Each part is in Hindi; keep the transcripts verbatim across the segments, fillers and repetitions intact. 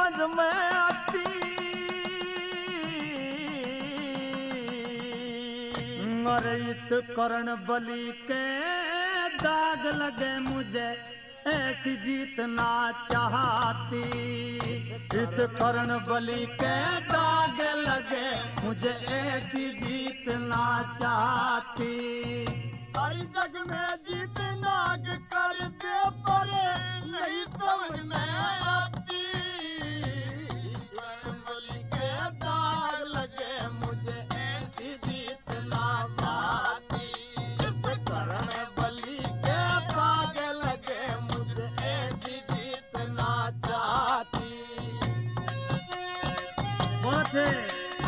समझ में आती। और इस कर्ण बलि के दाग लगे मुझे ऐसी जीतना चाहती। इस कर्ण बलि के दाग लगे मुझे ऐसी जीतना चाहती। हर जग में जीत नाग कर दे पर नहीं समझ में आती। कर्ण बलि के दाग लगे मुझे ऐसी जीतना चाहती। इस कर्ण बलि के दाग लगे मुझे ऐसी जीतना चाहती। बहुत अच्छे।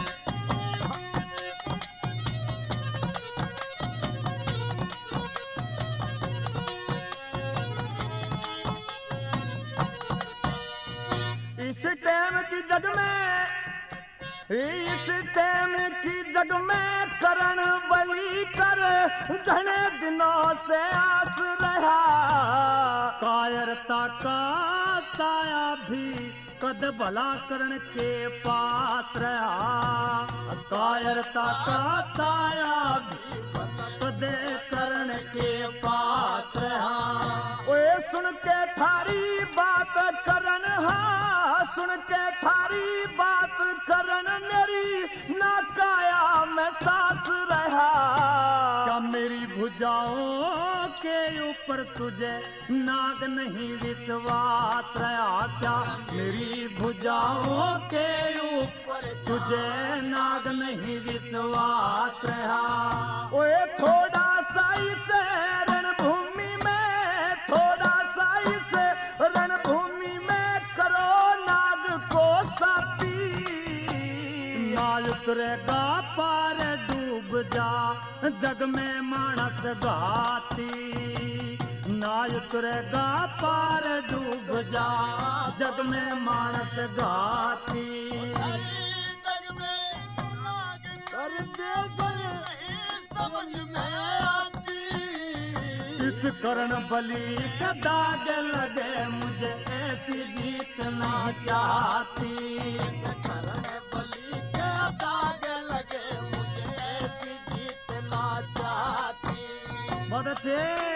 इस टाइम की जग में, इस टाइम की जग में करण बलि कर घने दिनों से आस रहा। कायरता का साया भी कद भला करण के पास रहा। कायरता का साया भी कद करण के पास रहा। ओए सुन के थारी बात करन, हाँ सुन के थारी बात करन मेरी ना काया में सांस रहा। क्या मेरी भुजाओं के ऊपर तुझे नाग नहीं विश्वास रहा। क्या मेरी भुजाओं के ऊपर तुझे नाग नहीं विश्वास रहा। ओए थोड़ा सा इस रणभूमि में, थोड़ा सा इस रणभूमि में करो नाग को साथी। ना उतरेगा पार डूब जा जग में मानस घाती। ना उतरेगा पार डूब जा जग में मानस घाती। जग में नाग कर दे पर समझ में आती। इस कर्ण बलि का दाग लगे मुझे ऐसी जीतना चाहती। इस कर्ण बलि के दाग लगे मुझे ऐसी जीतना चाहती। बहुत अच्छे।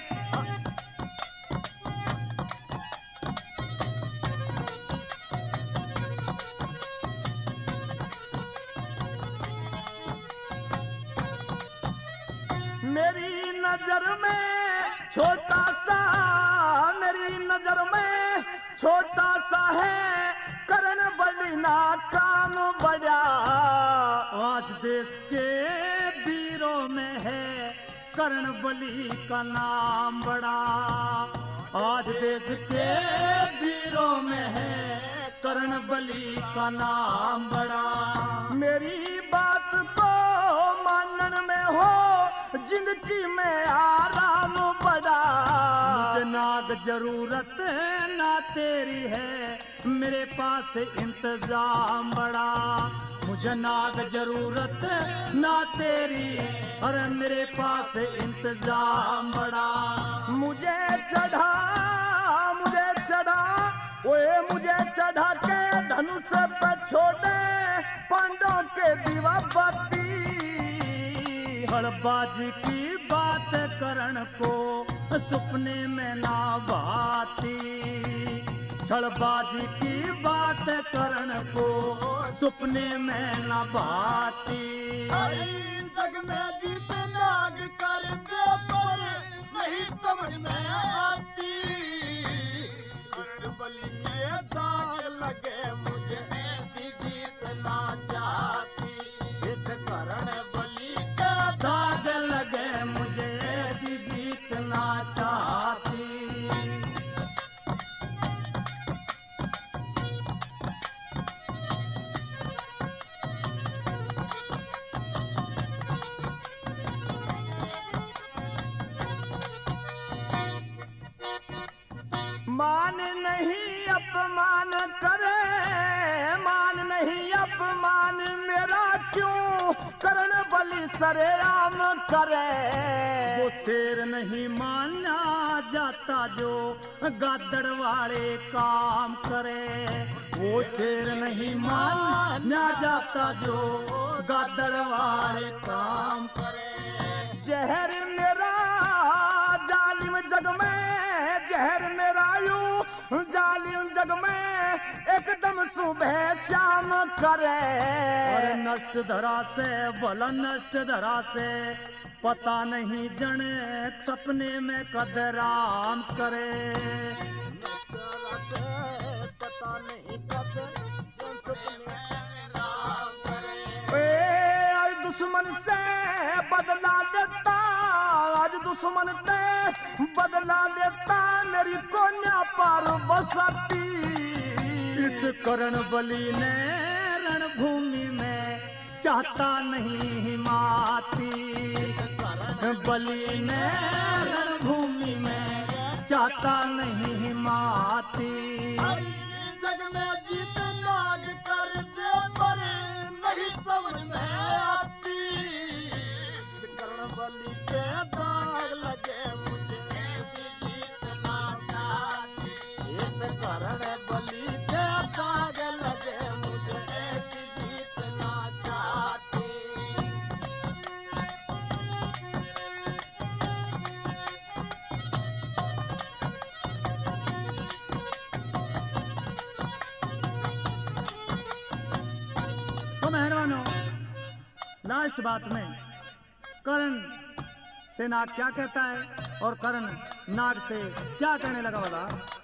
मेरी नजर में छोटा सा, मेरी नजर में छोटा सा है कर्ण बलि ना काम बड़ा। आज देश के वीरों में है कर्ण बलि का नाम बड़ा। आज देश के वीरों में है कर्ण बलि का नाम बड़ा। मेरी बात को मानन में हो जिंदगी में आराम बड़ा। मुझे नाग जरूरत ना तेरी है मेरे पास इंतजाम बड़ा। मुझे नाग जरूरत ना तेरी और मेरे पास इंतजाम बड़ा। मुझे चढ़ा, मुझे चढ़ा, ओए मुझे चढ़ा के धनुष पे छोड़े पांडवों के दीवा बत्ती। हड़बाजी की बात करण को सपने में ना भाती। छड़बाजी की बात करण को सपने में ना भाती। जग में जीत नाग कर दे पर नहीं समझ में आती। कर्ण बलि के दाग लगे मुझे ऐसी जीतना चाहती। इस कर्ण बलि के दाग लगे मुझे ऐसी जीतना चाहती। मान नहीं अपमान करे, मान नहीं अपमान मेरा क्यों कर्ण बलि बलि सरेआम करे। वो शेर नहीं माना जाता जो गादड़ वाले काम करे। वो शेर नहीं माना जाता जो गादड़ वाले काम करे। जहर मेरा जालिम जग में, जहर मेरा यूं जालिम जग में एकदम सुबह शाम करे। और नष्ट धरा से भला नष्ट धरा से पता नहीं जने सपने में कदराम करे। पता नहीं कद सपने में राम करे। आज दुश्मन से बदला लेता, आज दुश्मन से बदला लेता मेरी कोन्या पर बसती। इस करण बलि ने रणभूमि में चाहता नहीं माती। बलि ने रणभूमि में चाहता नहीं माती। जग में जीत नाग कर दे पर नहीं समझ में आती। करण बलि के दाग लगे मुझे ऐसी जीतना चाहती। इस करण बलि के दाग लगे मुझे ऐसी जीतना चाहती। तो मेहरानों, लास्ट बात में कर्ण से नाग क्या कहता है और कर्ण नाग से क्या कहने लगा बता।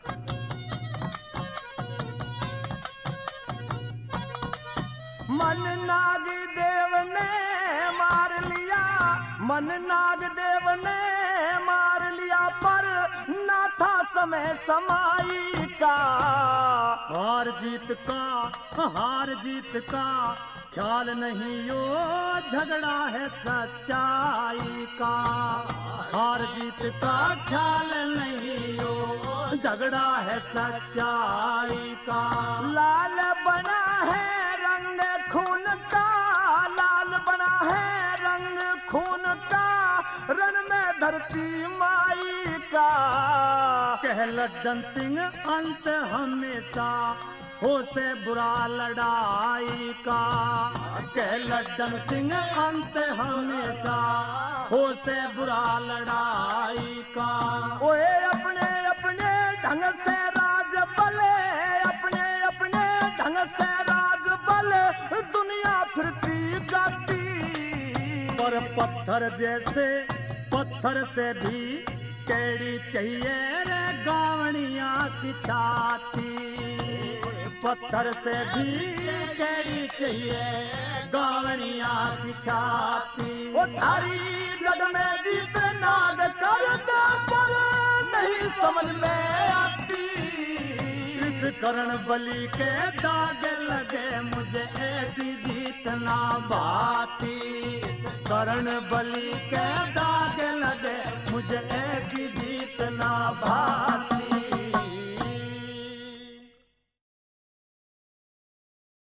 मन नाग देव ने मार लिया, मन नाग देव ने मार लिया पर ना था समय समाई का। हार जीत का हार जीत का ख्याल नहीं यो झगड़ा है सच्चाई का। हार जीत का ख्याल नहीं यो झगड़ा है सच्चाई का। लाल बना है रंग खून का, लाल बना है रंग खून का, रन में धरती माई का। कह लड्डन सिंह अंत हमेशा हो से बुरा लड़ाई का। कह लड्डन सिंह अंत हमेशा हो से बुरा लड़ाई का। ओए अपने अपने ढंग से राज बले, अपने अपने ढंग से राज बले दुनिया फिरती जाती। पर पत्थर जैसे पत्थर से भी टेढ़ी चाहिए रे गावड़िया की छाती। पत्थर से भी टेढ़ी चाहिए गावड़िया की छाती। वो थारी जग में जीत नाग कर दे पर नहीं समझ में आती। इस करण बलि के दाग लगे मुझे ऐसी जीतना बाती। करण बलि के